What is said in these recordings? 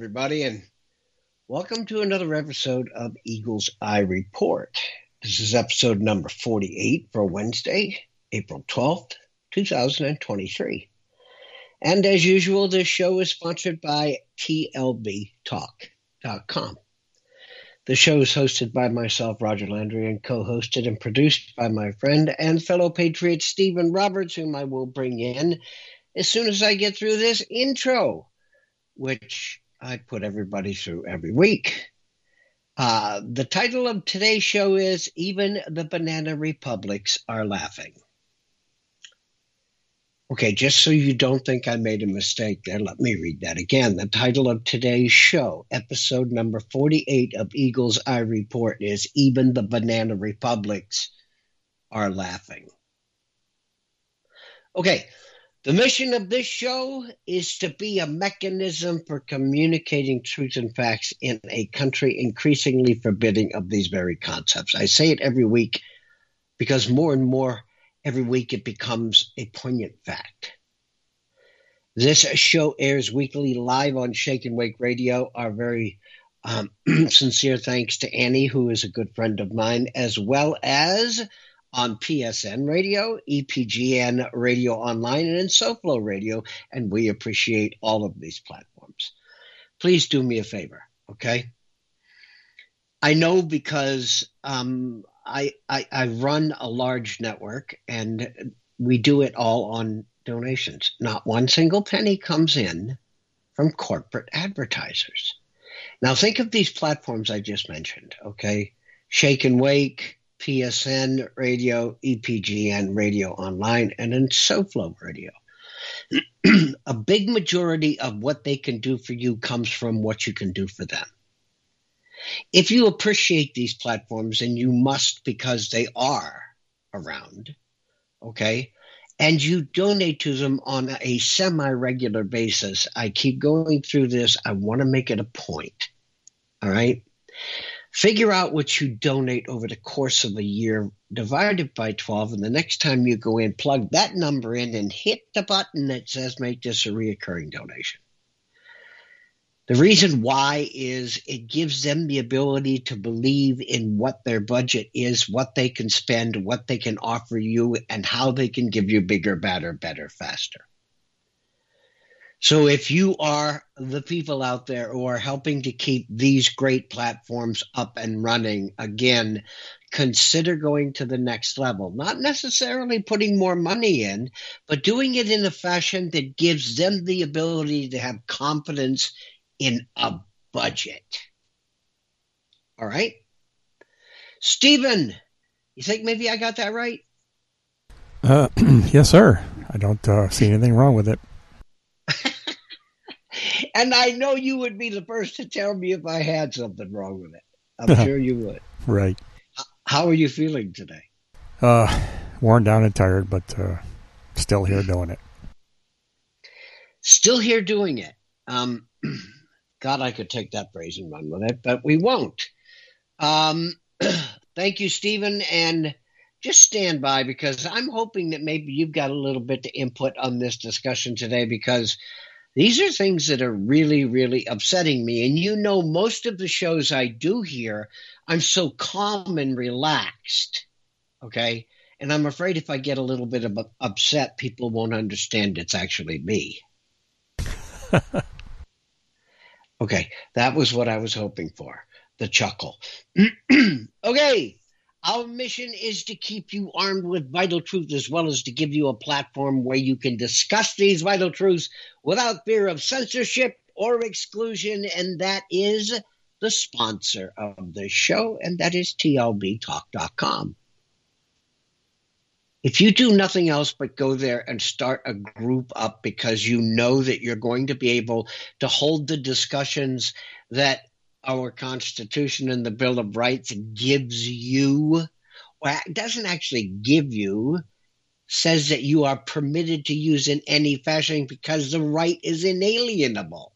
everybody, and welcome to another episode of Eagle's Eye Report. This is episode number 48 for Wednesday, April 12th, 2023. And as usual, this show is sponsored by TLBTalk.com. The show is hosted by myself, Roger Landry, and co-hosted and produced by my friend and fellow patriot Stephen Roberts, whom I will bring in as soon as I get through this intro, which I put everybody through every week. The title of today's show is Even the Banana Republics Are Laughing. Okay, just so you don't think I made a mistake there, let me read that again. The title of today's show, episode number 48 of Eagle's Eye Report, is Even the Banana Republics Are Laughing. Okay. The mission of this show is to be a mechanism for communicating truth and facts in a country increasingly forbidding of these very concepts. I say it every week because more and more every week it becomes a poignant fact. This show airs weekly live on Shake and Wake Radio. Our very sincere thanks to Annie, who is a good friend of mine, as well as on PSN Radio, EPGN Radio Online, and in SoFlo Radio, and we appreciate all of these platforms. Please do me a favor, okay? I know because I run a large network, and we do it all on donations. Not one single penny comes in from corporate advertisers. Now think of these platforms I just mentioned, okay? Shake and Wake, PSN Radio, EPGN Radio Online, and in SoFlo Radio. A big majority of what they can do for you comes from what you can do for them. If you appreciate these platforms, and you must because they are around, okay, and you donate to them on a semi-regular basis, I keep going through this. I want to make it a point, all right? Figure out what you donate over the course of a year, divide it by 12, and the next time you go in, plug that number in and hit the button that says make this a reoccurring donation. The reason why is it gives them the ability to believe in what their budget is, what they can spend, what they can offer you, and how they can give you bigger, better, faster. So if you are the people out there who are helping to keep these great platforms up and running, again, consider going to the next level. Not necessarily putting more money in, but doing it in a fashion that gives them the ability to have confidence in a budget. All right? Stephen, you think maybe I got that right? Yes, sir. I don't see anything wrong with it. And I know you would be the first to tell me if I had something wrong with it. I'm sure you would. Right. How are you feeling today? Worn down and tired, but still here doing it. Still here doing it. God, I could take that phrase and run with it, but we won't. Thank you, Stephen, and just stand by because I'm hoping that maybe you've got a little bit to input on this discussion today because these are things that are really, really upsetting me. And you know, most of the shows I do here, I'm so calm and relaxed, okay? And I'm afraid if I get a little bit of upset, people won't understand it's actually me. Okay, that was what I was hoping for, the chuckle. Okay, our mission is to keep you armed with vital truth as well as to give you a platform where you can discuss these vital truths without fear of censorship or exclusion, and that is the sponsor of the show, and that is TLBTalk.com. If you do nothing else but go there and start a group up because you know that you're going to be able to hold the discussions that our Constitution and the Bill of Rights gives you, well, it doesn't actually give you, says that you are permitted to use in any fashion because the right is inalienable.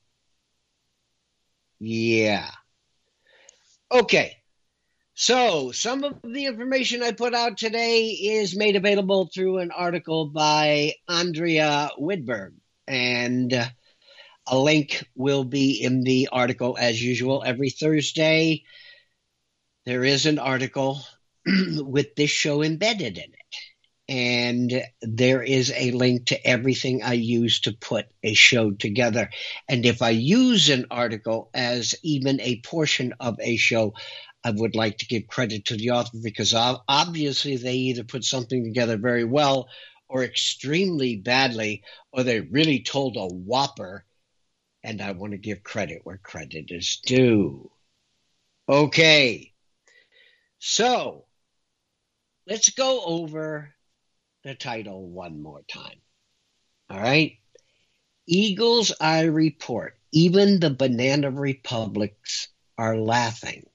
Yeah. Okay. So some of the information I put out today is made available through an article by Andrea Widberg. And A link will be in the article as usual. Every Thursday, there is an article with this show embedded in it. And there is a link to everything I use to put a show together. And if I use an article as even a portion of a show, I would like to give credit to the author, because obviously they either put something together very well or extremely badly, or they really told a whopper. And I want to give credit where credit is due. Okay. So let's go over the title one more time. All right. Eagle's Eye Report. Even the banana republics are laughing.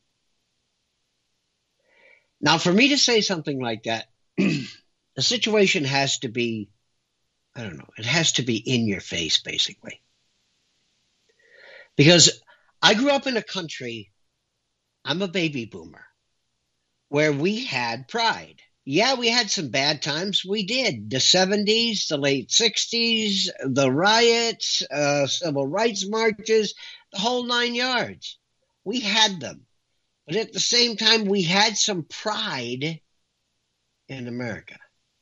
Now, for me to say something like that, the situation has to be, I don't know, it has to be in your face, basically. Because I grew up in a country, I'm a baby boomer, where we had pride. Yeah, we had some bad times. We did. The 70s, the late 60s, the riots, civil rights marches, the whole 9 yards. We had them. But at the same time, we had some pride in America.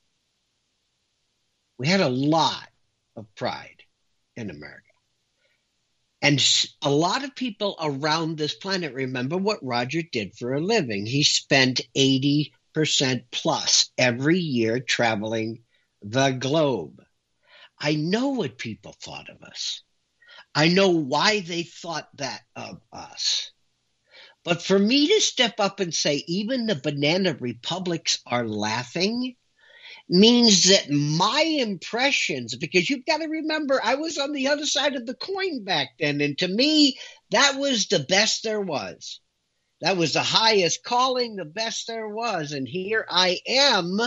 We had a lot of pride in America. And a lot of people around this planet remember what Roger did for a living. He spent 80% plus every year traveling the globe. I know what people thought of us. I know why they thought that of us. But for me to step up and say even the banana republics are laughing means that my impressions, because you've got to remember, I was on the other side of the coin back then. And to me, that was the best there was. That was the highest calling, the best there was. And here I am,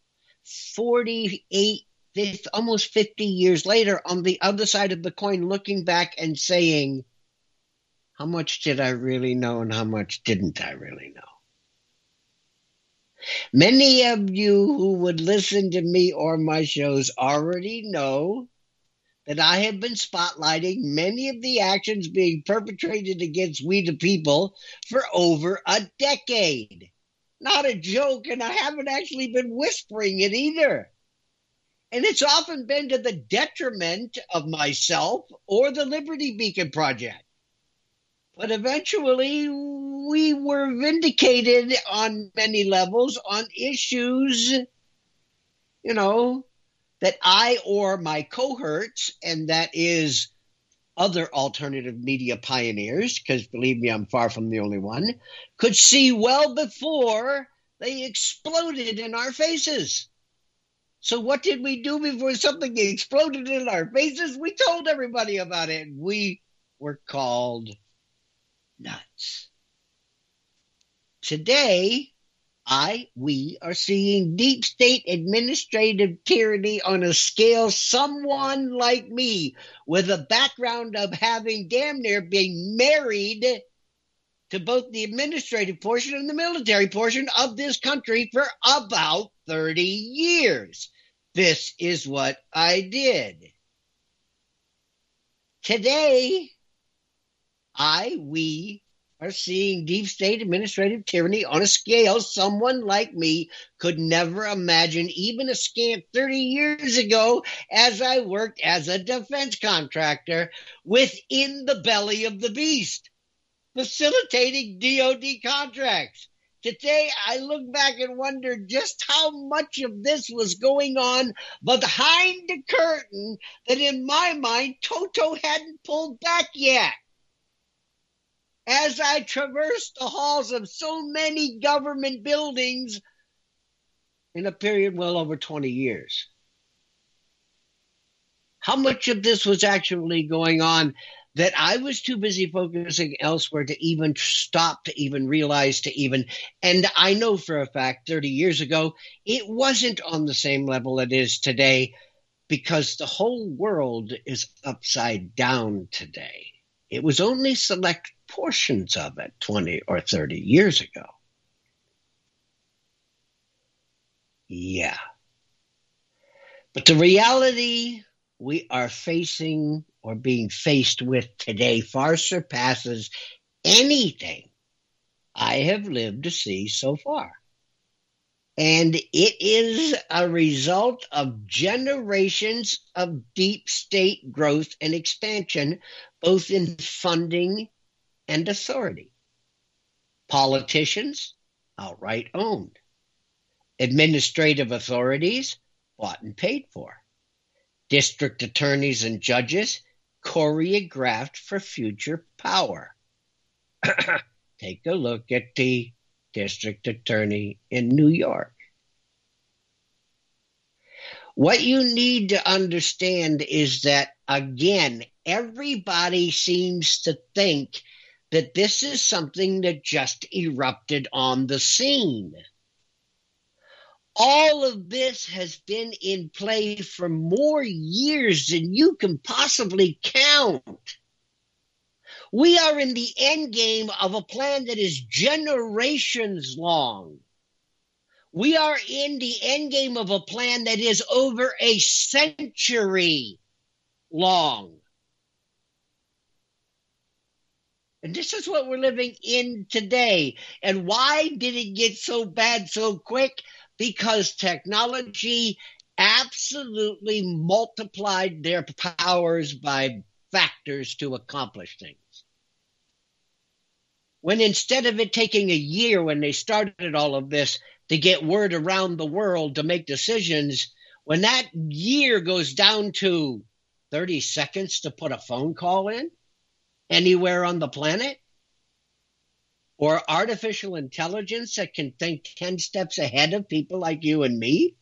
48, almost 50 years later, on the other side of the coin, looking back and saying, how much did I really know and how much didn't I really know? Many of you who would listen to me or my shows already know that I have been spotlighting many of the actions being perpetrated against we the people for over a decade. Not a joke, and I haven't actually been whispering it either. And it's often been to the detriment of myself or the Liberty Beacon Project. But eventually, we were vindicated on many levels on issues, that I or my cohorts, and that is other alternative media pioneers, because believe me, I'm far from the only one, could see well before they exploded in our faces. So what did we do before something exploded in our faces? We told everybody about it. We were called nuts. Today, we are seeing deep state administrative tyranny on a scale someone like me, with a background of having damn near been married to both the administrative portion and the military portion of this country for about 30 years. This is what I did. Today, we are seeing deep state administrative tyranny on a scale someone like me could never imagine even a scant 30 years ago, as I worked as a defense contractor within the belly of the beast, facilitating DoD contracts. Today, I look back and wonder just how much of this was going on behind the curtain that in my mind, Toto hadn't pulled back yet. As I traversed the halls of so many government buildings in a period well over 20 years. How much of this was actually going on that I was too busy focusing elsewhere to even stop, to even realize, and I know for a fact 30 years ago, it wasn't on the same level it is today, because the whole world is upside down today. It was only select portions of it 20 or 30 years ago. Yeah. But the reality we are facing or being faced with today far surpasses anything I have lived to see so far. And it is a result of generations of deep state growth and expansion, both in funding and authority. Politicians, outright owned. Administrative authorities, bought and paid for. District attorneys and judges, choreographed for future power. Take a look at the district attorney in New York. What you need to understand is that, again, everybody seems to think that this is something that just erupted on the scene. All of this has been in play for more years than you can possibly count. We are in the end game of a plan that is generations long. We are in the end game of a plan that is over a century long. And this is what we're living in today. And why did it get so bad so quick? Because technology absolutely multiplied their powers by factors to accomplish things. When instead of it taking a year when they started all of this to get word around the world to make decisions, when that year goes down to 30 seconds to put a phone call in anywhere on the planet, or artificial intelligence that can think 10 steps ahead of people like you and me?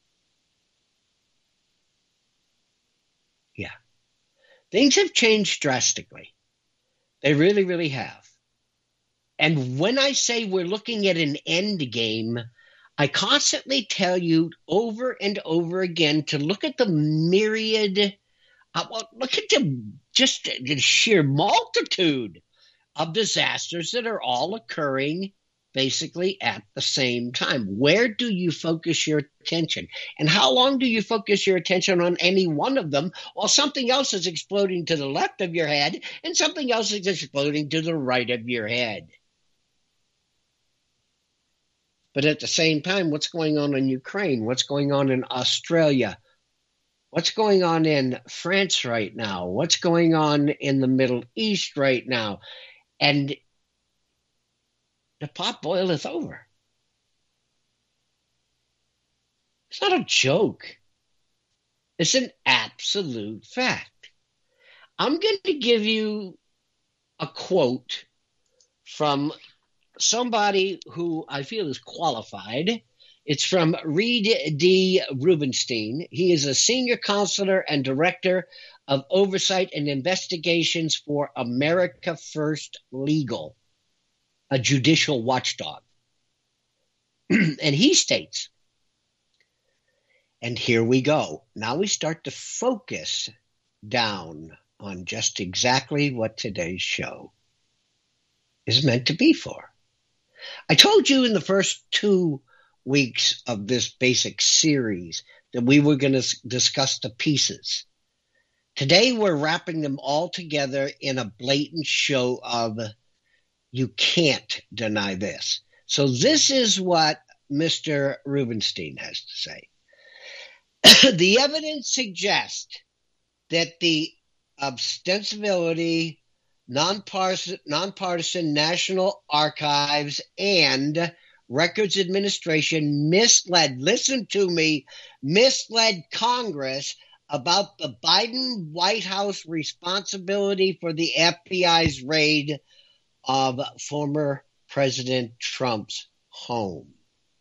Yeah. Things have changed drastically. They really, really have. And when I say we're looking at an end game, I constantly tell you over and over again to look at the myriad, look at the sheer multitude of disasters that are all occurring basically at the same time. Where do you focus your attention? And how long do you focus your attention on any one of them while something else is exploding to the left of your head and something else is exploding to the right of your head? But at the same time, what's going on in Ukraine? What's going on in Australia? What's going on in France right now? What's going on in the Middle East right now? And the pot boileth over. It's not a joke. It's an absolute fact. I'm going to give you a quote from somebody who I feel is qualified. It's from Reed D. Rubenstein. He is a senior counselor and director of oversight and investigations for America First Legal, a judicial watchdog. And he states, and here we go. Now we start to focus down on just exactly what today's show is meant to be for. I told you in the first 2 weeks of this basic series that we were going to discuss the pieces. Today we're wrapping them all together in a blatant show of you can't deny this. So this is what Mr. Rubenstein has to say. The evidence suggests that the ostensibility nonpartisan National Archives and Records Administration misled Congress about the Biden White House responsibility for the FBI's raid of former President Trump's home.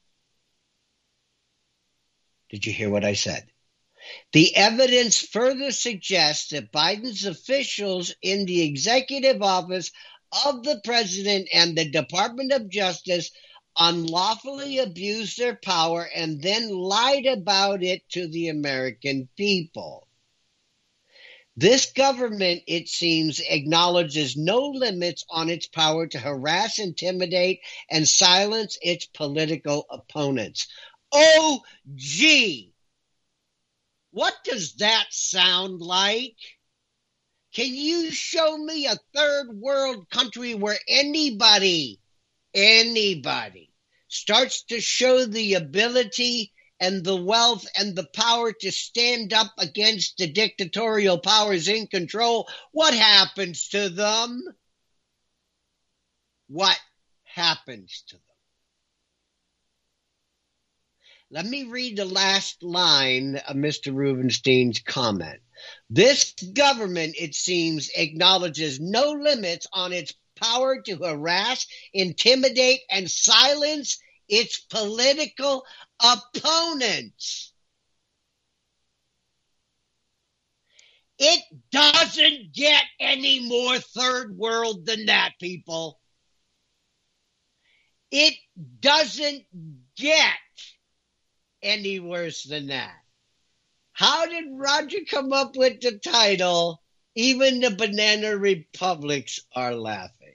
Did you hear what I said? The evidence further suggests that Biden's officials in the executive office of the president and the Department of Justice unlawfully abused their power and then lied about it to the American people. This government, it seems, acknowledges no limits on its power to harass, intimidate, and silence its political opponents. Oh, gee! What does that sound like? Can you show me a third world country where anybody starts to show the ability and the wealth and the power to stand up against the dictatorial powers in control? What happens to them? What happens to them? Let me read the last line of Mr. Rubenstein's comment. This government, it seems, acknowledges no limits on its power to harass, intimidate, and silence its political opponents. It doesn't get any more third world than that, people. It doesn't get any worse than that. How did Roger come up with the title, Even the Banana Republics Are Laughing?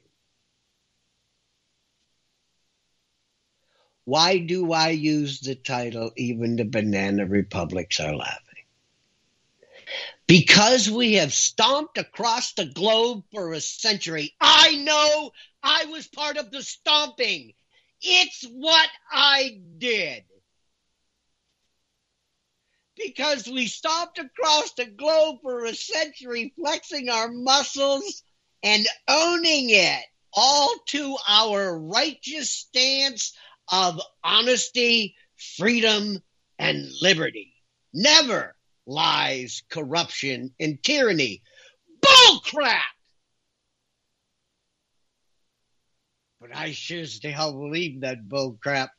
Why do I use the title, Even the Banana Republics Are Laughing? Because we have stomped across the globe for a century. I know I was part of the stomping. It's what I did. Because we stomped across the globe for a century, flexing our muscles and owning it, all to our righteous stance of honesty, freedom, and liberty. Never lies, corruption, and tyranny. Bull crap! But I sure as the hell believed that bull crap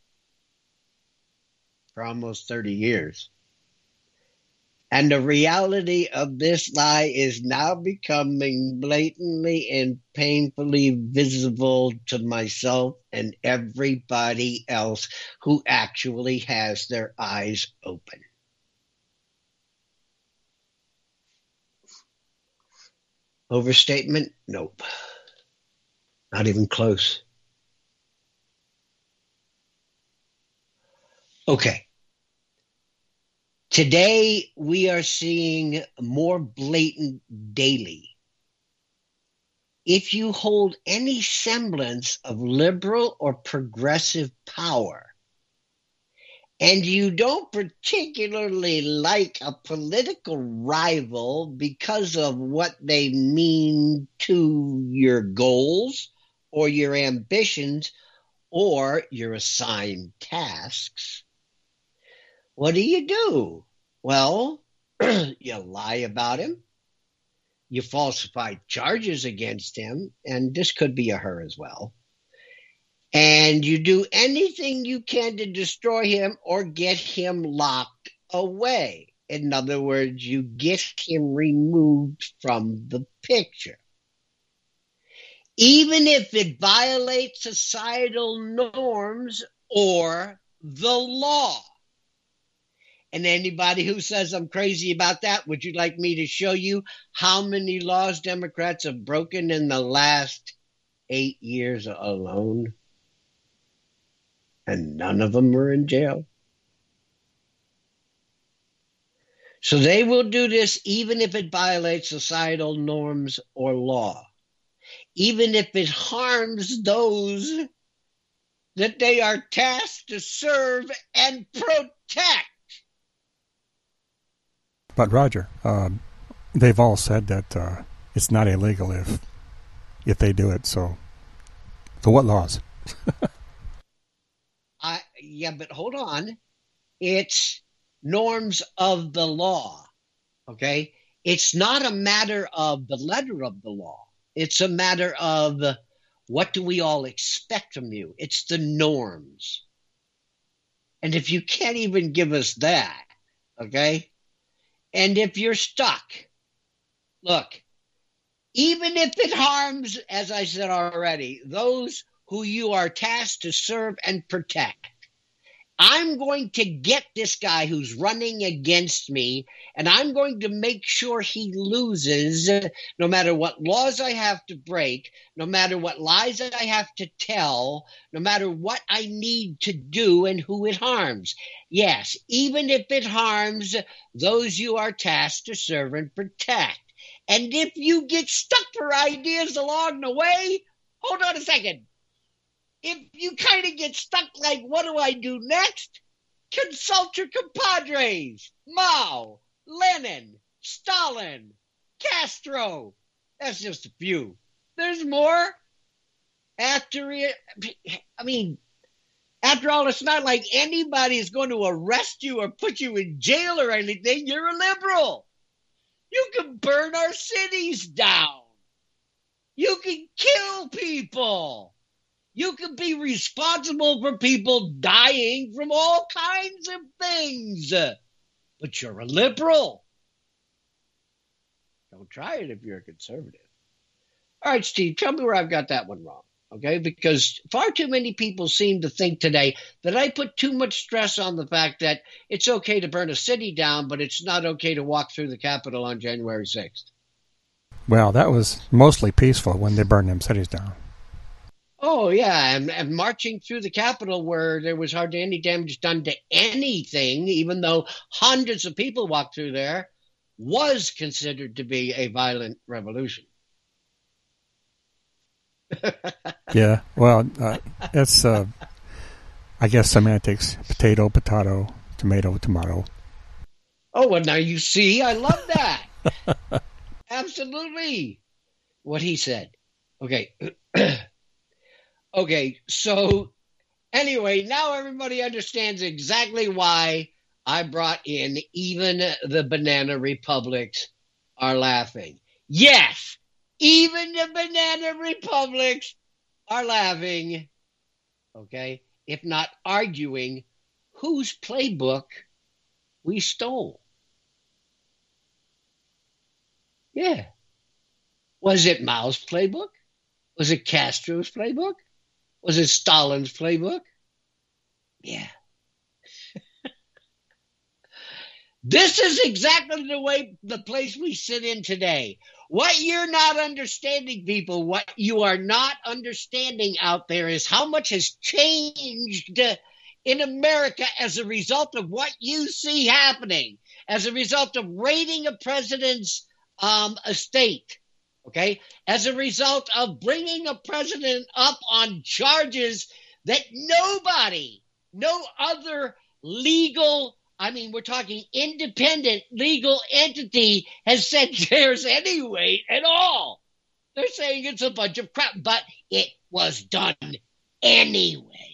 for almost 30 years. And the reality of this lie is now becoming blatantly and painfully visible to myself and everybody else who actually has their eyes open. Overstatement? Nope. Not even close. Okay. Today, we are seeing more blatant daily. If you hold any semblance of liberal or progressive power, and you don't particularly like a political rival because of what they mean to your goals or your ambitions or your assigned tasks, what do? Well, you lie about him. You falsify charges against him, and this could be a her as well. And you do anything you can to destroy him or get him locked away. In other words, you get him removed from the picture. Even if it violates societal norms or the law. And anybody who says I'm crazy about that, would you like me to show you how many laws Democrats have broken in the last 8 years alone? And none of them were in jail. So they will do this even if it violates societal norms or law. Even if it harms those that they are tasked to serve and protect. But Roger, they've all said that it's not illegal if they do it. So what laws? Yeah, but hold on. It's norms of the law. Okay, it's not a matter of the letter of the law. It's a matter of what do we all expect from you. It's the norms. And if you can't even give us that, okay. And if you're stuck, look, even if it harms, as I said already, those who you are tasked to serve and protect, I'm going to get this guy who's running against me, and I'm going to make sure he loses no matter what laws I have to break, no matter what lies I have to tell, no matter what I need to do and who it harms. Yes, even if it harms those you are tasked to serve and protect. And if you get stuck for ideas along the way, hold on a second. If you kind of get stuck like, what do I do next? Consult your compadres. Mao, Lenin, Stalin, Castro. That's just a few. There's more. After all, it's not like anybody's going to arrest you or put you in jail or anything. You're a liberal. You can burn our cities down. You can kill people. You can be responsible for people dying from all kinds of things. But you're a liberal. Don't try it if you're a conservative. All right, Steve, tell me where I've got that one wrong. Okay, because far too many people seem to think today that I put too much stress on the fact that it's okay to burn a city down, but it's not okay to walk through the Capitol on January 6th. Well, that was mostly peaceful when they burned them cities down. Oh, yeah, and marching through the Capitol where there was hardly any damage done to anything, even though hundreds of people walked through there, was considered to be a violent revolution. Yeah, well, it's, I guess, semantics. Potato, potato, tomato, tomato. Oh, well, now you see, I love that. Absolutely. What he said. Okay. Okay, so anyway, now everybody understands exactly why I brought in even the banana republics are laughing. Yes, even the banana republics are laughing, okay, if not arguing whose playbook we stole. Yeah. Was it Mao's playbook? Was it Castro's playbook? Was it Stalin's playbook? Yeah. This is exactly the place we sit in today. What you're not understanding, people, what you are not understanding out there is how much has changed in America as a result of what you see happening, as a result of raiding a president's estate. Okay, as a result of bringing a president up on charges that nobody, no other legal, we're talking independent legal entity has said there's any weight at all. They're saying it's a bunch of crap, but it was done anyway.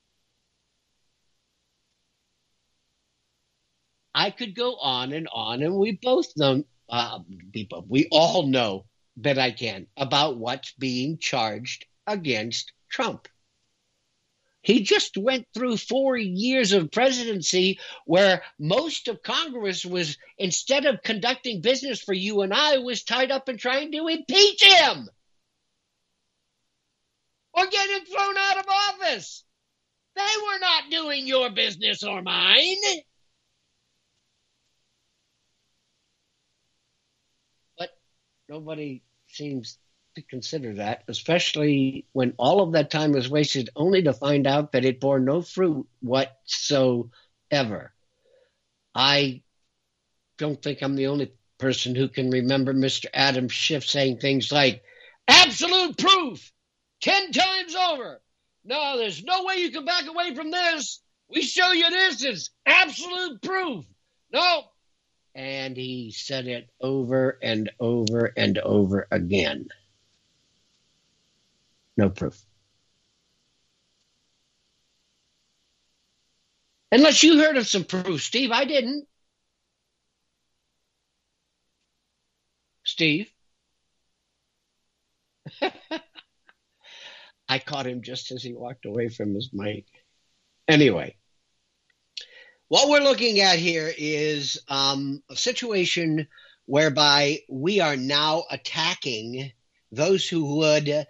I could go on, and we both know, we all know that I can, about what's being charged against Trump. He just went through 4 years of presidency where most of Congress was, instead of conducting business for you and I, was tied up in trying to impeach him or get him thrown out of office. They were not doing your business or mine. But nobody seems to consider that, especially when all of that time was wasted only to find out that it bore no fruit whatsoever. I don't think I'm the only person who can remember Mr. Adam Schiff saying things like, absolute proof, 10 times over. No, there's no way you can back away from this. We show you this is absolute proof. No. And he said it over and over and over again. No proof. Unless you heard of some proof, Steve. I didn't. Steve? I caught him just as he walked away from his mic. Anyway. What we're looking at here is a situation whereby we are now attacking those who would,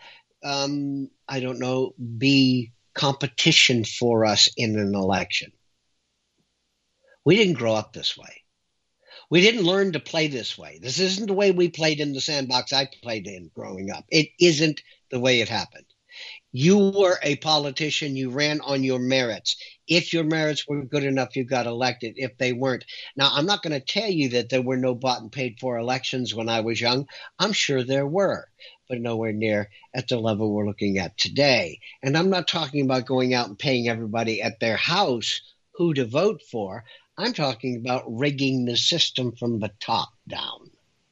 be competition for us in an election. We didn't grow up this way. We didn't learn to play this way. This isn't the way we played in the sandbox I played in growing up. It isn't the way it happened. You were a politician. You ran on your merits. If your merits were good enough, you got elected. If they weren't. Now, I'm not going to tell you that there were no bought and paid for elections when I was young. I'm sure there were, but nowhere near at the level we're looking at today. And I'm not talking about going out and paying everybody at their house who to vote for. I'm talking about rigging the system from the top down.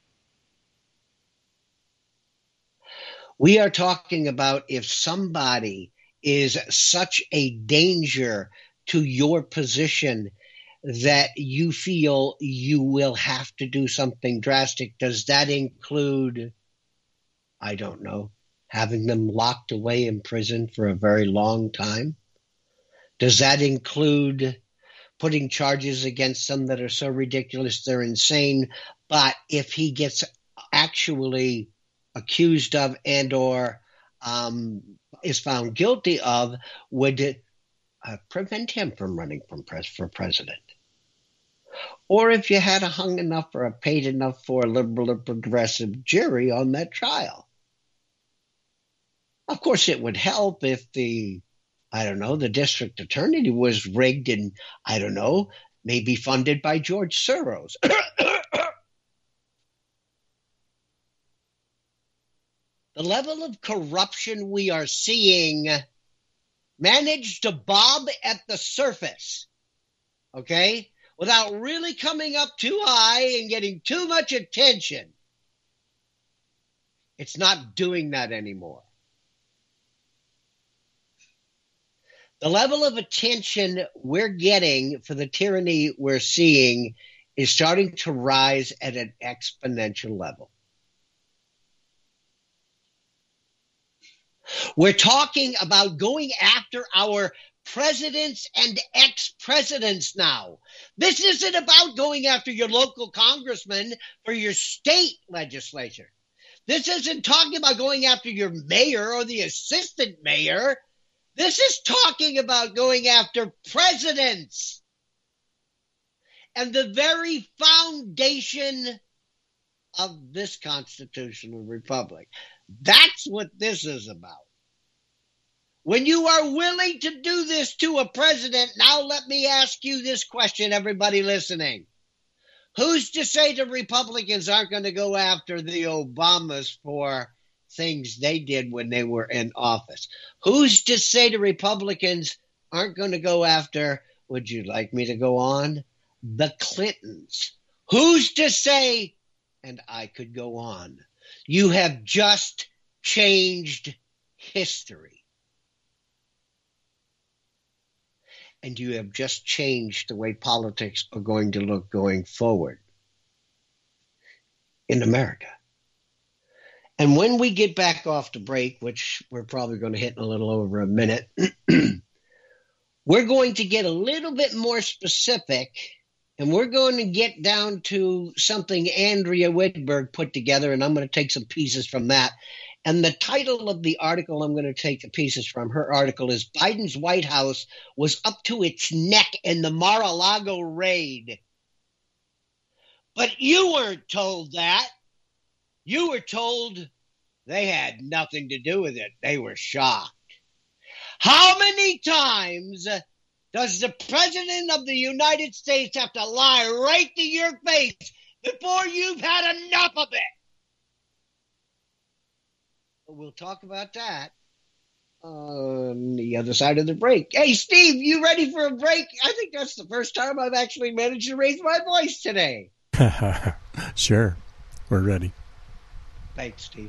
We are talking about if somebody is such a danger to your position that you feel you will have to do something drastic. Does that include, I don't know, having them locked away in prison for a very long time? Does that include putting charges against them that are so ridiculous they're insane, but if he gets actually accused of and or is found guilty of, would prevent him from running for president? Or if you had a hung enough or a paid enough for a liberal or progressive jury on that trial. Of course, it would help if the district attorney was rigged and, maybe funded by George Soros. The level of corruption we are seeing managed to bob at the surface, okay, without really coming up too high and getting too much attention. It's not doing that anymore. The level of attention we're getting for the tyranny we're seeing is starting to rise at an exponential level. We're talking about going after our presidents and ex-presidents now. This isn't about going after your local congressman or your state legislature. This isn't talking about going after your mayor or the assistant mayor. This is talking about going after presidents and the very foundation of this constitutional republic. That's what this is about. When you are willing to do this to a president, now let me ask you this question, everybody listening. Who's to say the Republicans aren't going to go after the Obamas for things they did when they were in office? Who's to say the Republicans aren't going to go after, would you like me to go on, the Clintons? Who's to say, and I could go on, you have just changed history. And you have just changed the way politics are going to look going forward in America. And when we get back off the break, which we're probably going to hit in a little over a minute, we're going to get a little bit more specific, and we're going to get down to something Andrea Whitberg put together, and I'm going to take some pieces from that. And the title of the article I'm going to take the pieces from, her article, is Biden's White House was up to its neck in the Mar-a-Lago raid. But you weren't told that. You were told they had nothing to do with it. They were shocked. How many times does the President of the United States have to lie right to your face before you've had enough of it? We'll talk about that on the other side of the break. Hey, Steve, you ready for a break? I think that's the first time I've actually managed to raise my voice today. Sure. We're ready. Thanks, Steve.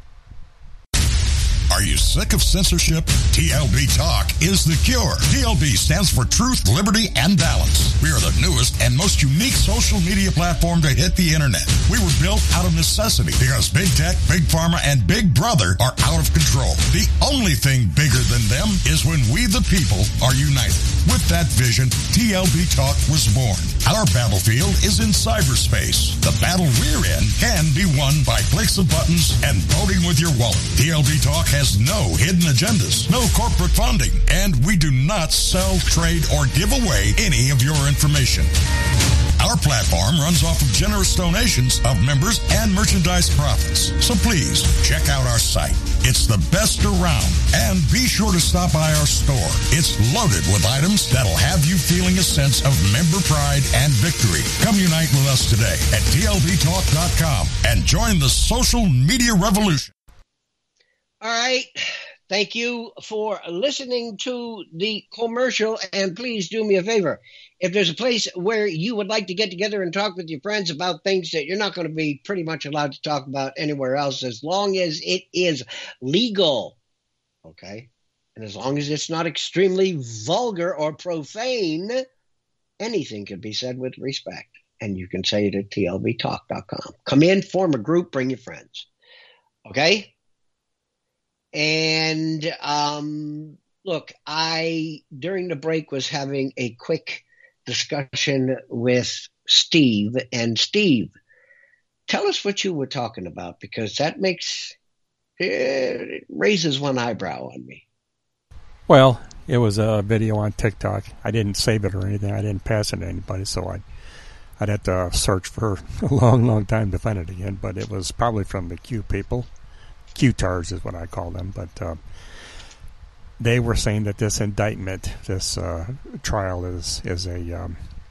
Are you sick of censorship? TLB Talk is the cure. TLB stands for Truth, Liberty, and Balance. We are the newest and most unique social media platform to hit the internet. We were built out of necessity because big tech, big pharma, and big brother are out of control. The only thing bigger than them is when we the people are united. With that vision, TLB Talk was born. Our battlefield is in cyberspace. The battle we're in can be won by clicks of buttons and voting with your wallet. TLB Talk has no hidden agendas, no corporate funding, and we do not sell, trade, or give away any of your information. Our platform runs off of generous donations of members and merchandise profits. So please check out our site, It's the best around. And be sure to stop by our store. It's loaded with items that'll have you feeling a sense of member pride and victory. Come unite with us today at TLBTalk.com and join the social media revolution. All right. Thank you for listening to the commercial, and please do me a favor. If there's a place where you would like to get together and talk with your friends about things that you're not going to be pretty much allowed to talk about anywhere else, as long as it is legal, okay? And as long as it's not extremely vulgar or profane, anything can be said with respect. And you can say it at tlbtalk.com. Come in, form a group, bring your friends, okay? And look, during the break was having a quick discussion with Steve. And Steve, tell us what you were talking about, because that it raises one eyebrow on me. Well, it was a video on TikTok. I didn't save it or anything. I didn't pass it to anybody, so I'd have to search for a long, long time to find it again. But it was probably from the Q people. Q-tars is what I call them, but they were saying that this indictment, this trial is a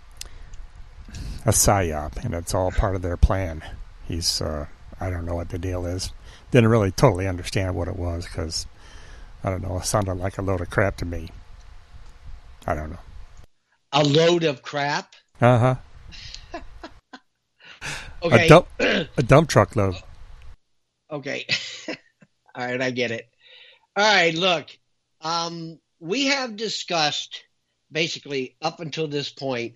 psyop, and it's all part of their plan. He's, I don't know what the deal is. Didn't really totally understand what it was, because, I don't know, it sounded like a load of crap to me. I don't know. A load of crap? Uh-huh. Okay. A dump truck load. Okay. All right, I get it. All right, look, we have discussed basically up until this point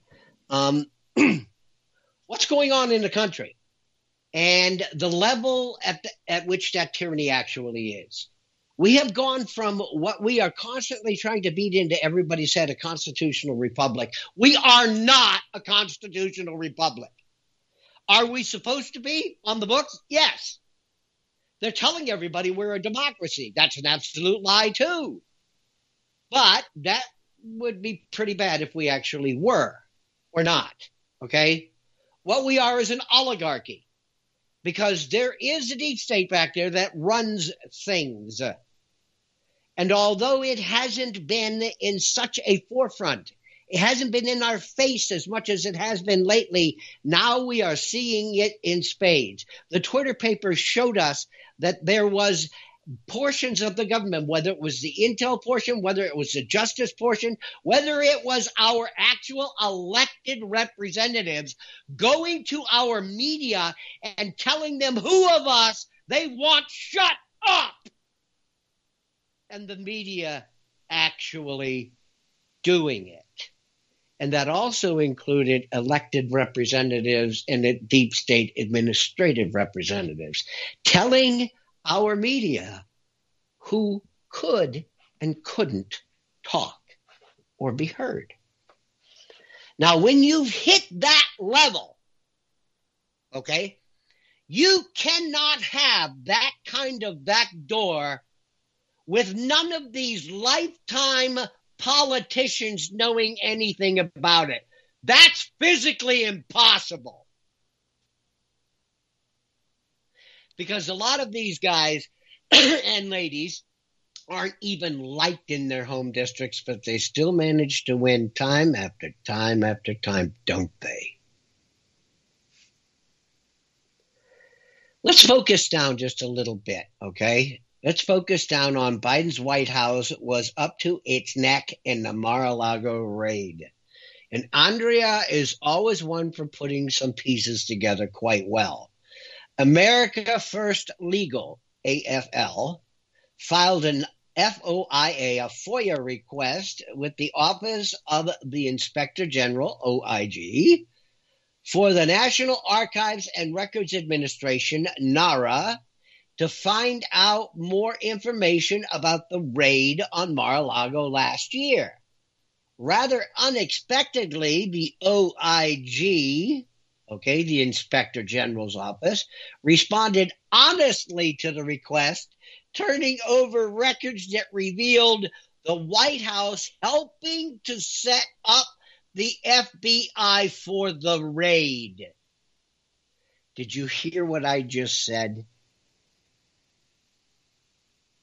what's going on in the country and the level at which that tyranny actually is. We have gone from what we are constantly trying to beat into everybody's head, a constitutional republic. We are not a constitutional republic. Are we supposed to be on the books? Yes. They're telling everybody we're a democracy. That's an absolute lie, too. But that would be pretty bad if we actually were. We're not, okay? What we are is an oligarchy, because there is a deep state back there that runs things. And although it hasn't been in such a forefront, it hasn't been in our face as much as it has been lately, now we are seeing it in spades. The Twitter papers showed us that there was portions of the government, whether it was the intel portion, whether it was the justice portion, whether it was our actual elected representatives, going to our media and telling them who of us they want shut up. And the media actually doing it. And that also included elected representatives and deep state administrative representatives telling our media who could and couldn't talk or be heard. Now, when you've hit that level, okay, you cannot have that kind of back door with none of these lifetime politicians knowing anything about it. That's physically impossible. Because a lot of these guys and ladies aren't even liked in their home districts, but they still manage to win time after time after time, don't they? Let's focus down just a little bit, okay? Let's focus down on Biden's White House was up to its neck in the Mar-a-Lago raid. And Andrea is always one for putting some pieces together quite well. America First Legal, AFL, filed an FOIA, a FOIA request with the Office of the Inspector General, OIG, for the National Archives and Records Administration, NARA, to find out more information about the raid on Mar-a-Lago last year. Rather unexpectedly, the OIG, okay, the Inspector General's office, responded honestly to the request, turning over records that revealed the White House helping to set up the FBI for the raid. Did you hear what I just said?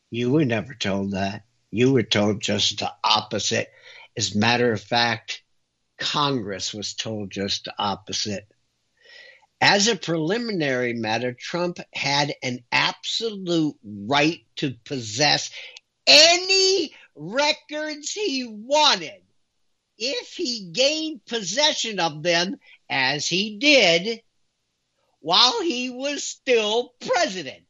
You were never told that. You were told just the opposite. As a matter of fact, Congress was told just the opposite. As a preliminary matter, Trump had an absolute right to possess any records he wanted if he gained possession of them, as he did, while he was still president.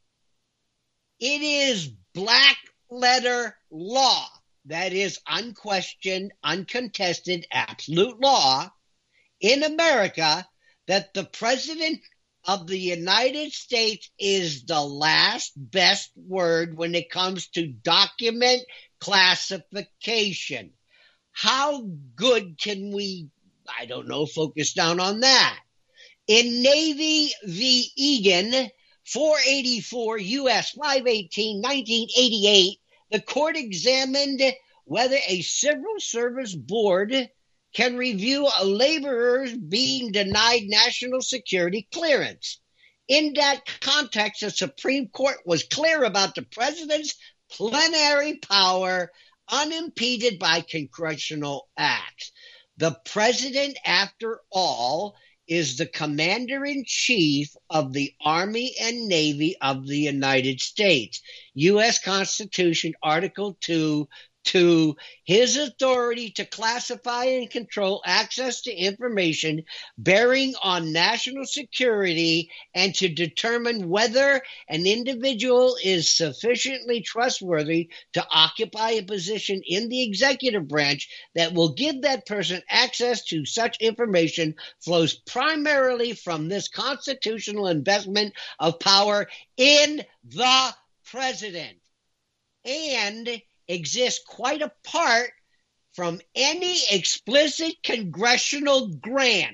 It is black letter law, that is unquestioned, uncontested, absolute law in America, that the President of the United States is the last best word when it comes to document classification. How good can we, focus down on that? In Navy v. Egan, 484 U.S. 518, 1988, the court examined whether a civil service board can review a laborer being denied national security clearance. In that context, the Supreme Court was clear about the president's plenary power unimpeded by congressional acts. The president, after all, is the commander-in-chief of the Army and Navy of the United States. U.S. Constitution, Article 2, his authority to classify and control access to information bearing on national security and to determine whether an individual is sufficiently trustworthy to occupy a position in the executive branch that will give that person access to such information flows primarily from this constitutional investment of power in the president and exists quite apart from any explicit congressional grant.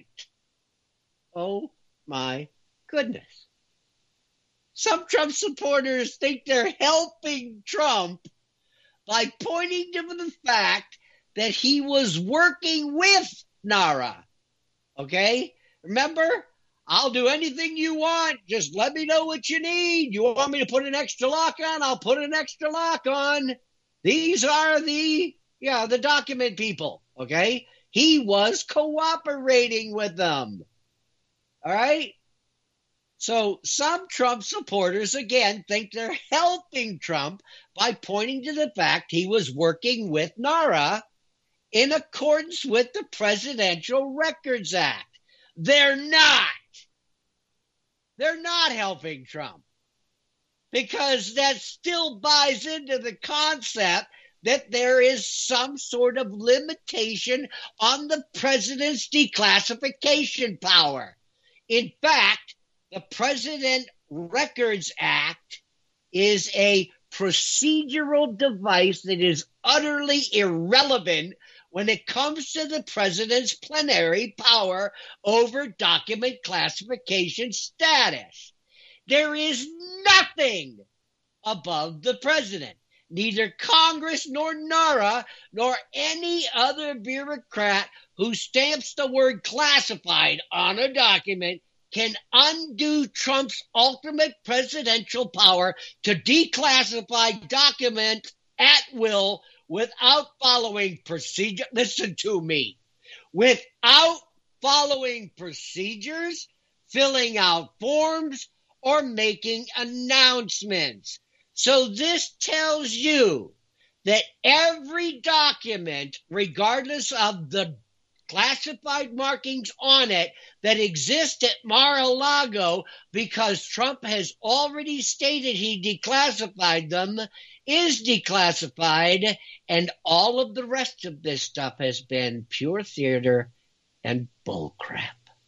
Oh my goodness. Some Trump supporters think they're helping Trump by pointing to the fact that he was working with NARA. Okay? Remember? I'll do anything you want. Just let me know what you need. You want me to put an extra lock on? I'll put an extra lock on. These are the document people, okay? He was cooperating with them, all right? So some Trump supporters, again, think they're helping Trump by pointing to the fact he was working with NARA in accordance with the Presidential Records Act. They're not. They're not helping Trump. Because that still buys into the concept that there is some sort of limitation on the president's declassification power. In fact, the President Records Act is a procedural device that is utterly irrelevant when it comes to the president's plenary power over document classification status. There is nothing above the president. Neither Congress nor NARA nor any other bureaucrat who stamps the word classified on a document can undo Trump's ultimate presidential power to declassify documents at will without following procedure. Listen to me. Without following procedures, filling out forms, or making announcements. So this tells you that every document, regardless of the classified markings on it that exist at Mar-a-Lago, because Trump has already stated he declassified them, is declassified, and all of the rest of this stuff has been pure theater and bullcrap.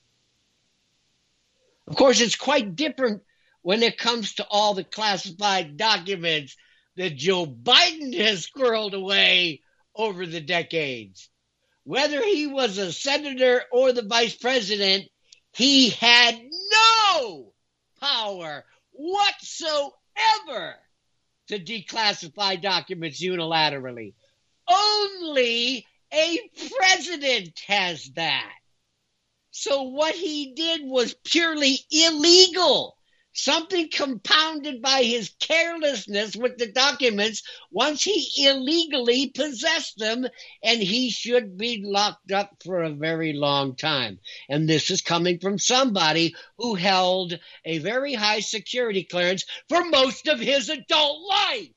Of course, it's quite different when it comes to all the classified documents that Joe Biden has squirreled away over the decades. Whether he was a senator or the vice president, he had no power whatsoever to declassify documents unilaterally. Only a president has that. So what he did was purely illegal something compounded by his carelessness with the documents once he illegally possessed them, and he should be locked up for a very long time. And this is coming from somebody who held a very high security clearance for most of his adult life.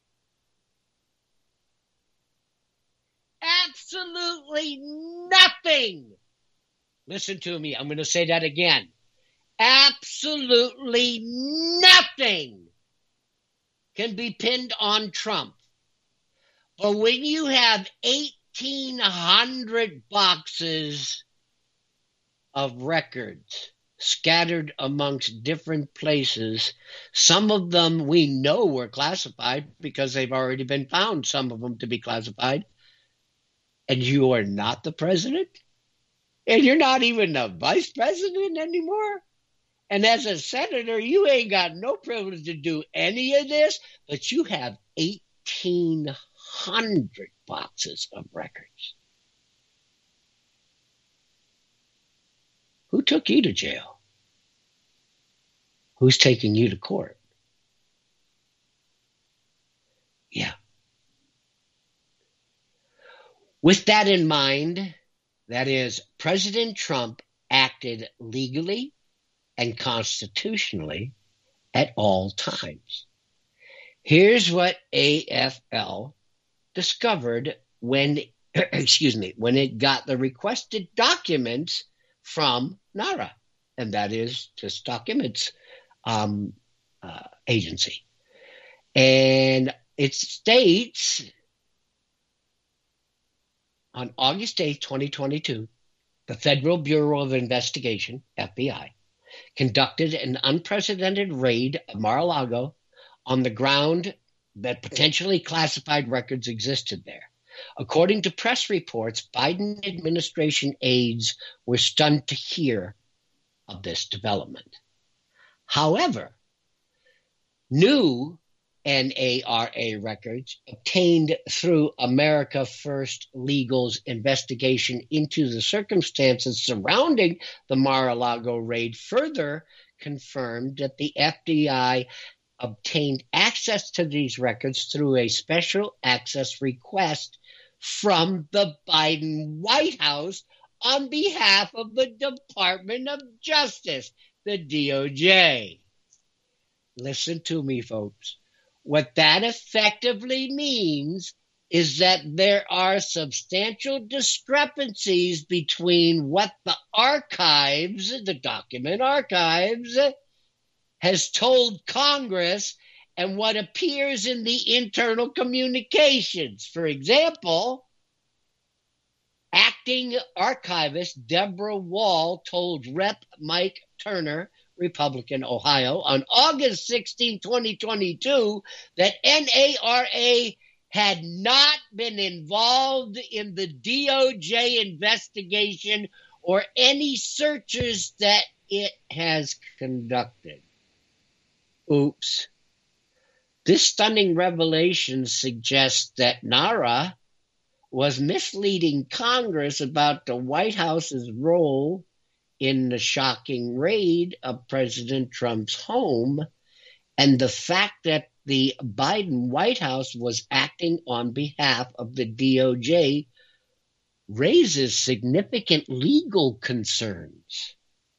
Absolutely nothing. Listen to me. I'm going to say that again. Absolutely nothing can be pinned on Trump. But when you have 1,800 boxes of records scattered amongst different places, some of them we know were classified because they've already been found, some of them to be classified, and you are not the president, and you're not even the vice president anymore. And as a senator, you ain't got no privilege to do any of this, but you have 1,800 boxes of records. Who took you to jail? Who's taking you to court? Yeah. With that in mind, that is, President Trump acted legally and constitutionally at all times. Here's what AFL discovered when it got the requested documents from NARA, and that is just documents agency. And it states on August 8, 2022, the Federal Bureau of Investigation, FBI, conducted an unprecedented raid of Mar-a-Lago on the ground that potentially classified records existed there. According to press reports, Biden administration aides were stunned to hear of this development. However, new NARA records obtained through America First Legal's investigation into the circumstances surrounding the Mar-a-Lago raid further confirmed that the FBI obtained access to these records through a special access request from the Biden White House on behalf of the Department of Justice, the DOJ. Listen to me, folks. What that effectively means is that there are substantial discrepancies between what the archives, the document archives, has told Congress and what appears in the internal communications. For example, acting archivist Deborah Wall told Rep. Mike Turner, Republican, Ohio, on August 16, 2022, that NARA had not been involved in the DOJ investigation or any searches that it has conducted. Oops. This stunning revelation suggests that NARA was misleading Congress about the White House's role in the shocking raid of President Trump's home, and the fact that the Biden White House was acting on behalf of the DOJ raises significant legal concerns.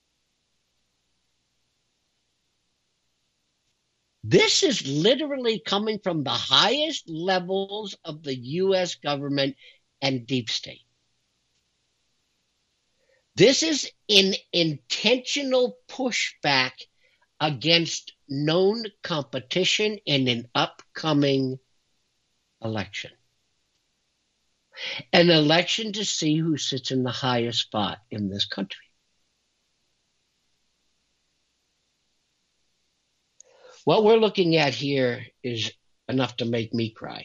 This is literally coming from the highest levels of the U.S. government and deep state. This is an intentional pushback against known competition in an upcoming election. An election to see who sits in the highest spot in this country. What we're looking at here is enough to make me cry.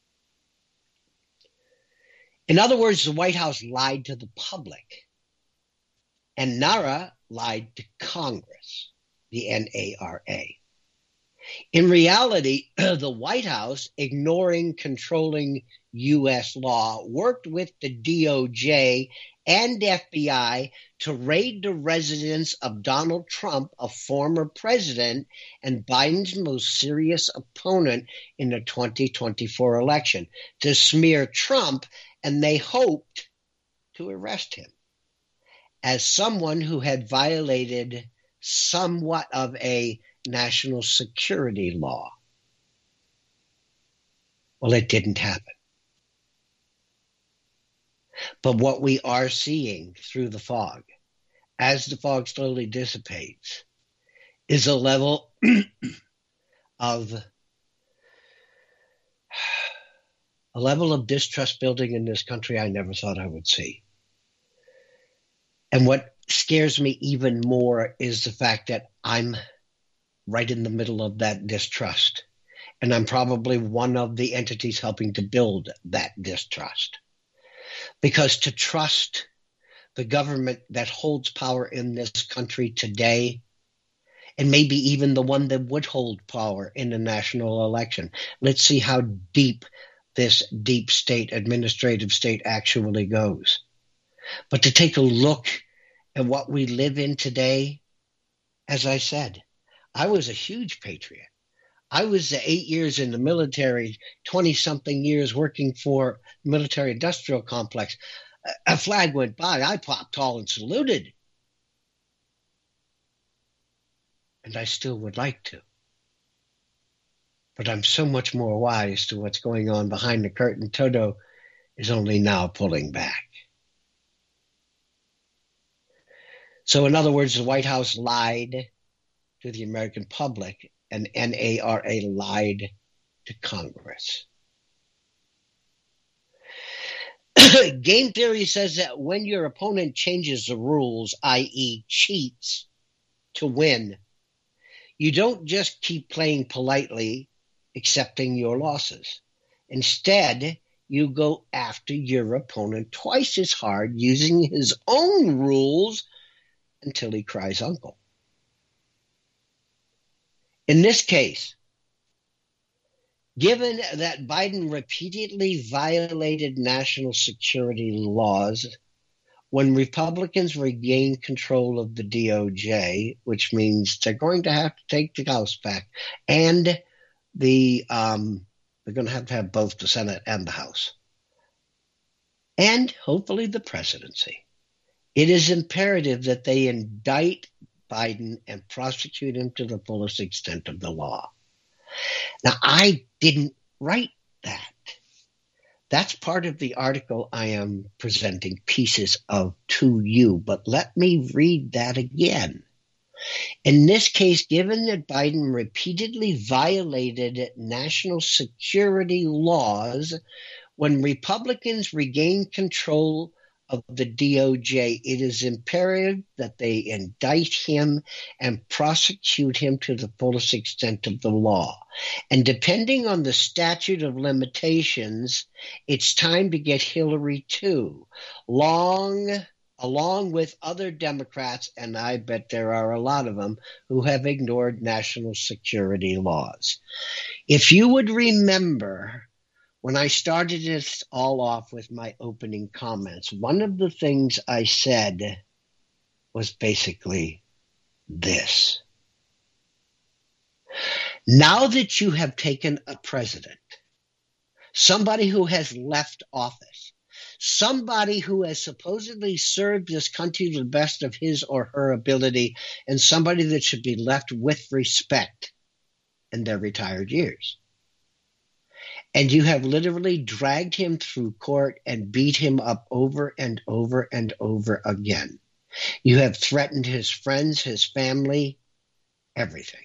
In other words, the White House lied to the public, and NARA lied to Congress, the NARA. In reality, the White House, ignoring controlling U.S. law, worked with the DOJ and FBI to raid the residence of Donald Trump, a former president and Biden's most serious opponent in the 2024 election, to smear Trump, and they hoped to arrest him as someone who had violated somewhat of a national security law. Well, it didn't happen. But what we are seeing through the fog, as the fog slowly dissipates, is a level of distrust building in this country I never thought I would see. And what scares me even more is the fact that I'm right in the middle of that distrust. And I'm probably one of the entities helping to build that distrust. Because to trust the government that holds power in this country today, and maybe even the one that would hold power in the national election, let's see how deep this deep state, administrative state actually goes. But to take a look at what we live in today, as I said, I was a huge patriot. I was the 8 years in the military, 20-something years working for the military-industrial complex. A flag went by. I popped tall and saluted. And I still would like to. But I'm so much more wise to what's going on behind the curtain. Toto is only now pulling back. So in other words, the White House lied to the American public, and NARA lied to Congress. Game theory says that when your opponent changes the rules, i.e. cheats, to win, you don't just keep playing politely, accepting your losses. Instead, you go after your opponent twice as hard using his own rules until he cries uncle. In this case, given that Biden repeatedly violated national security laws when Republicans regain control of the DOJ, which means they're going to have to take the House back, and they're going to have both the Senate and the House, and hopefully the presidency. It is imperative that they indict Biden and prosecute him to the fullest extent of the law. Now, I didn't write that. That's part of the article I am presenting pieces of to you, but let me read that again. In this case, given that Biden repeatedly violated national security laws when Republicans regained control of the DOJ, it is imperative that they indict him and prosecute him to the fullest extent of the law. And depending on the statute of limitations, it's time to get Hillary too, along with other Democrats, and I bet there are a lot of them, who have ignored national security laws. If you would remember, when I started this all off with my opening comments, one of the things I said was basically this. Now that you have taken a president, somebody who has left office, somebody who has supposedly served this country to the best of his or her ability, and somebody that should be left with respect in their retired years, and you have literally dragged him through court and beat him up over and over and over again. You have threatened his friends, his family, everything.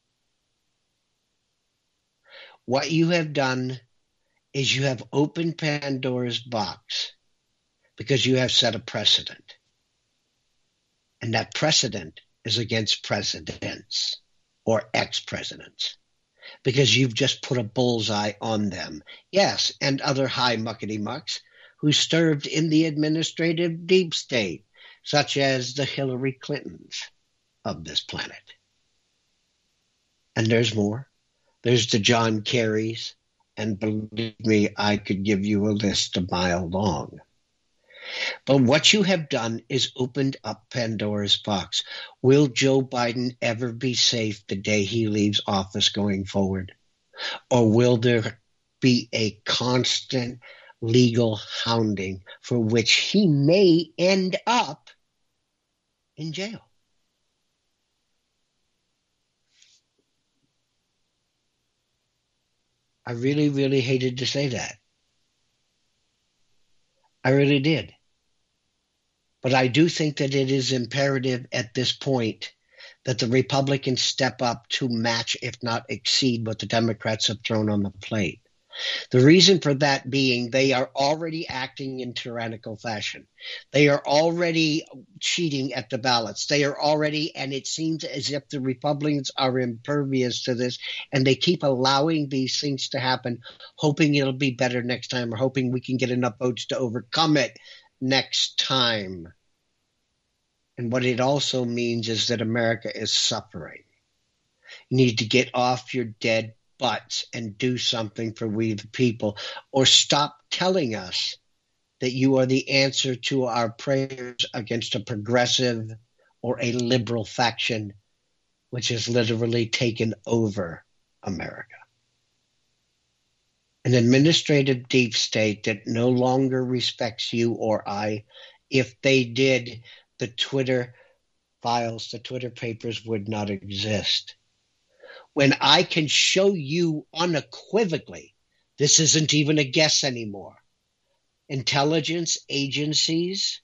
What you have done is you have opened Pandora's box because you have set a precedent. And that precedent is against presidents or ex-presidents, because you've just put a bullseye on them. Yes, and other high muckety-mucks who served in the administrative deep state, such as the Hillary Clintons of this planet. And there's more. There's the John Kerrys, and believe me, I could give you a list a mile long. But what you have done is opened up Pandora's box. Will Joe Biden ever be safe the day he leaves office going forward? Or will there be a constant legal hounding for which he may end up in jail? I really, really hated to say that. I really did. But I do think that it is imperative at this point that the Republicans step up to match, if not exceed, what the Democrats have thrown on the plate. The reason for that being they are already acting in tyrannical fashion. They are already cheating at the ballots. They are already, and it seems as if the Republicans are impervious to this, and they keep allowing these things to happen, hoping it'll be better next time or hoping we can get enough votes to overcome it next time. And what it also means is that America is suffering. You need to get off your dead butts and do something for we the people, or stop telling us that you are the answer to our prayers against a progressive or a liberal faction which has literally taken over America. An administrative deep state that no longer respects you or I. If they did, the Twitter files, the Twitter papers would not exist. When I can show you unequivocally, this isn't even a guess anymore, intelligence agencies,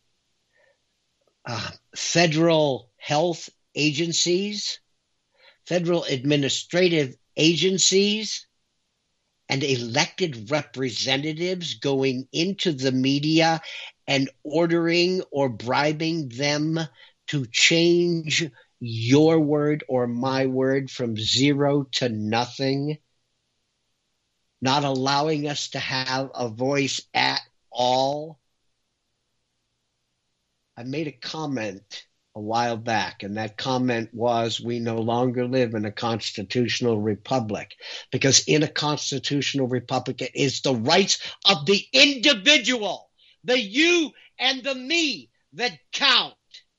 federal health agencies, federal administrative agencies, and elected representatives going into the media and ordering or bribing them to change your word or my word from zero to nothing, not allowing us to have a voice at all. I made a comment a while back, and that comment was, we no longer live in a constitutional republic, because in a constitutional republic, it is the rights of the individual, the you and the me, that count.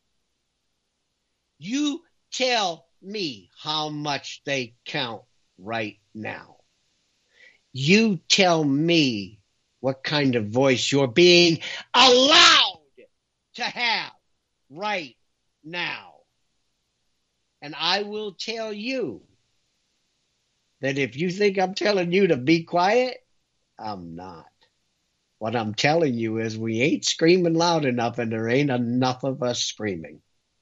You tell me how much they count right now. You tell me what kind of voice you're being allowed to have right now. And I will tell you that if you think I'm telling you to be quiet, I'm not. What I'm telling you is we ain't screaming loud enough, and there ain't enough of us screaming.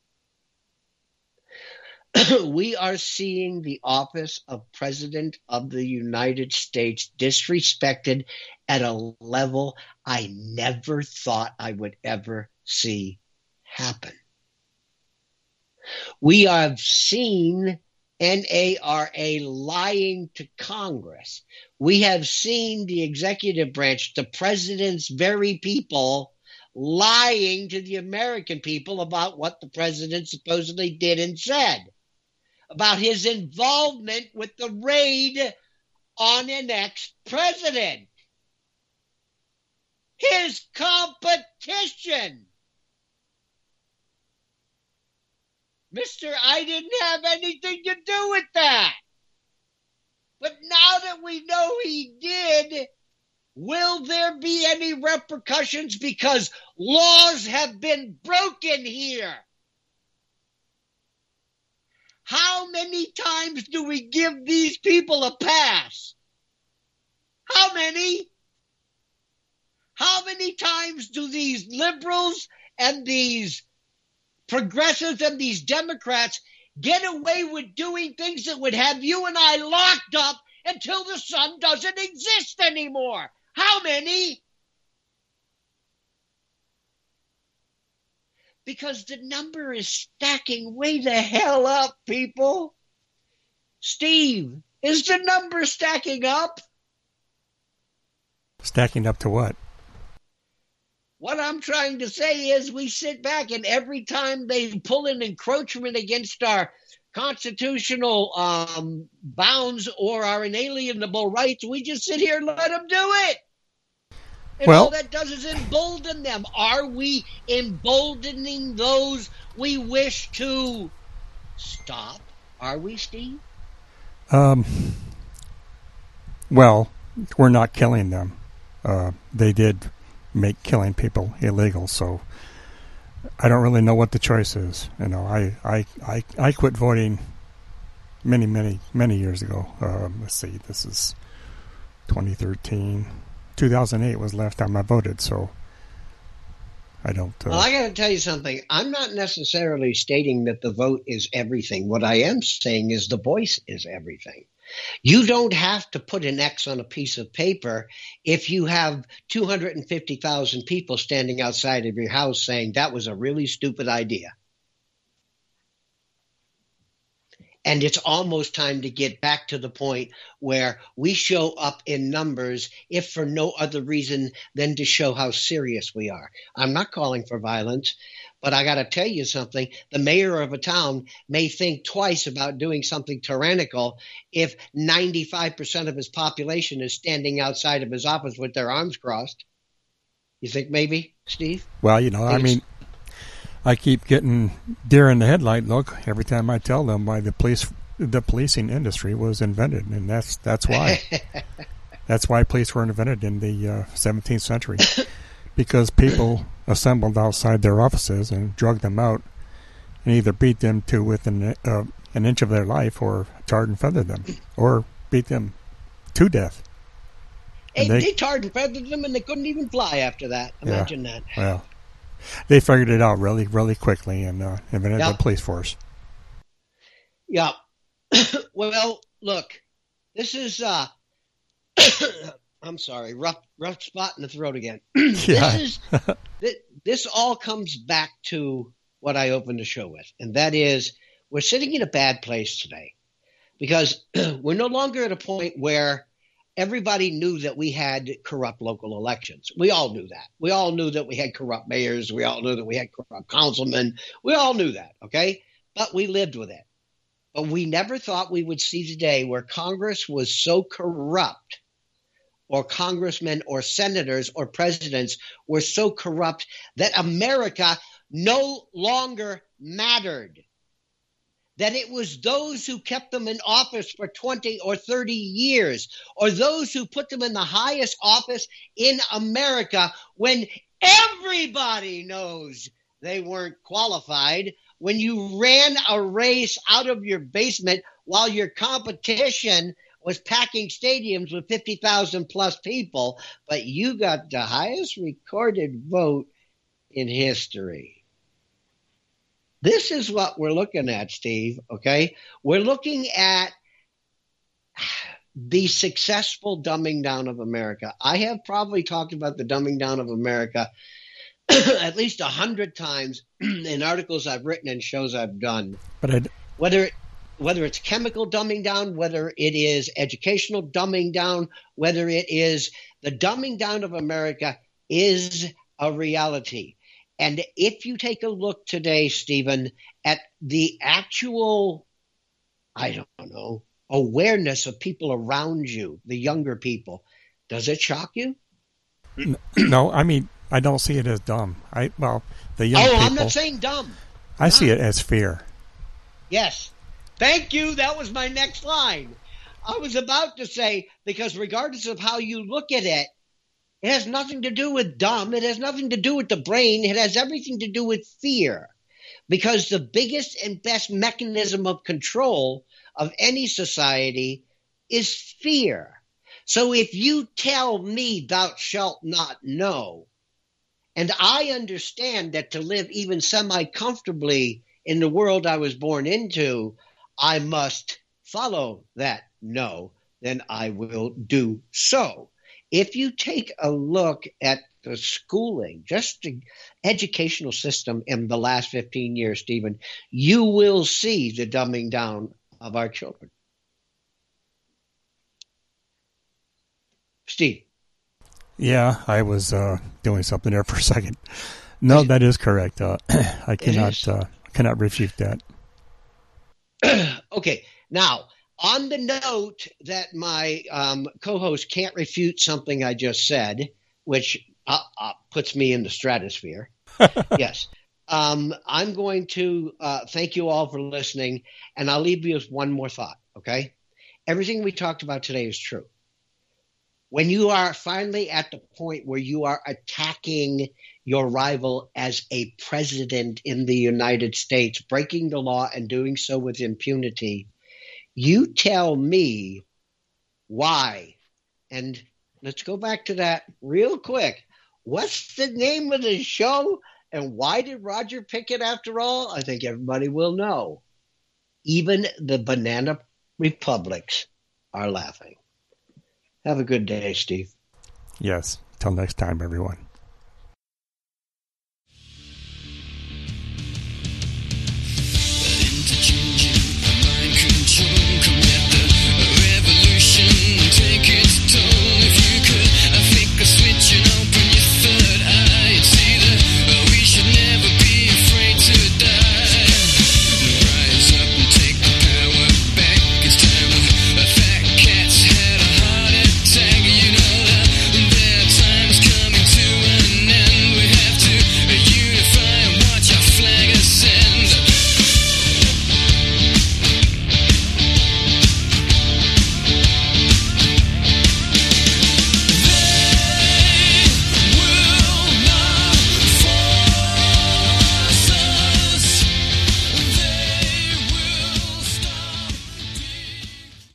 We are seeing the office of President of the United States disrespected at a level I never thought I would ever see happen. We have seen NARA lying to Congress. We have seen the executive branch, the president's very people, lying to the American people about what the president supposedly did and said, about his involvement with the raid on an ex-president, his competition. Mister, I didn't have anything to do with that. But now that we know he did, will there be any repercussions? Because laws have been broken here. How many times do we give these people a pass? How many? How many times do these liberals and these progressives and these Democrats get away with doing things that would have you and I locked up until the sun doesn't exist anymore? How many? Because the number is stacking way the hell up, people. Steve, is the number stacking up? Stacking up to what? What I'm trying to say is we sit back, and every time they pull an encroachment against our constitutional bounds or our inalienable rights, we just sit here and let them do it. And all that does is embolden them. Are we emboldening those we wish to stop? Are we, Steve? Well, we're not killing them. They did make killing people illegal, so I don't really know what the choice is. You know, I quit voting many years ago. Let's see, this is 2013. 2008 was the last time I voted, so I don't... Well, I got to tell you something. I'm not necessarily stating that the vote is everything. What I am saying is the voice is everything. You don't have to put an X on a piece of paper if you have 250,000 people standing outside of your house saying that was a really stupid idea. And it's almost time to get back to the point where we show up in numbers, if for no other reason than to show how serious we are. I'm not calling for violence, but I got to tell you something. The mayor of a town may think twice about doing something tyrannical if 95% of his population is standing outside of his office with their arms crossed. You think maybe, Steve? Well, you know, I mean, I keep getting deer in the headlight look every time I tell them why the policing industry was invented, and that's why. That's why police were invented in the 17th century, because people assembled outside their offices and drugged them out and either beat them to within an inch of their life or tarred and feathered them or beat them to death. And they tarred and feathered them, and they couldn't even fly after that. Imagine that. Well, they figured it out really, really quickly and invented the police force. Yeah. Well, look, this is I'm sorry, rough spot in the throat again. Yeah. This all comes back to what I opened the show with, and that is we're sitting in a bad place today because we're no longer at a point where everybody knew that we had corrupt local elections. We all knew that. We all knew that we had corrupt mayors. We all knew that we had corrupt councilmen. We all knew that, okay? But we lived with it. But we never thought we would see the day where Congress was so corrupt, or congressmen or senators or presidents were so corrupt that America no longer mattered. That it was those who kept them in office for 20 or 30 years, or those who put them in the highest office in America when everybody knows they weren't qualified, when you ran a race out of your basement while your competition was packing stadiums with 50,000 plus people, but you got the highest recorded vote in history. This is what we're looking at, Steve, okay? We're looking at the successful dumbing down of America. I have probably talked about the dumbing down of America at least 100 times in articles I've written and shows I've done. But whether it's chemical dumbing down, whether it is educational dumbing down, whether it is the dumbing down of America is a reality. And if you take a look today, Stephen, at the actual, I don't know, awareness of people around you, the younger people, does it shock you? No, I mean, I don't see it as dumb. The young people. I'm not saying dumb. I see it as fear. Yes. Thank you. That was my next line. I was about to say, because regardless of how you look at it, it has nothing to do with dumb. It has nothing to do with the brain. It has everything to do with fear. Because the biggest and best mechanism of control of any society is fear. So if you tell me thou shalt not know, and I understand that to live even semi-comfortably in the world I was born into, I must follow that no, then I will do so. If you take a look at the schooling, just the educational system in the last 15 years, Stephen, you will see the dumbing down of our children. Steve. Yeah, I was doing something there for a second. No, that is correct. I cannot refute that. Okay, now, on the note that my co-host can't refute something I just said, which puts me in the stratosphere. Yes. I'm going to thank you all for listening, and I'll leave you with one more thought, okay? Everything we talked about today is true. When you are finally at the point where you are attacking your rival as a president in the United States, breaking the law and doing so with impunity, you tell me why. And let's go back to that real quick. What's the name of the show? And why did Roger pick it after all? I think everybody will know. Even the banana republics are laughing. Have a good day, Steve. Yes. Till next time, everyone.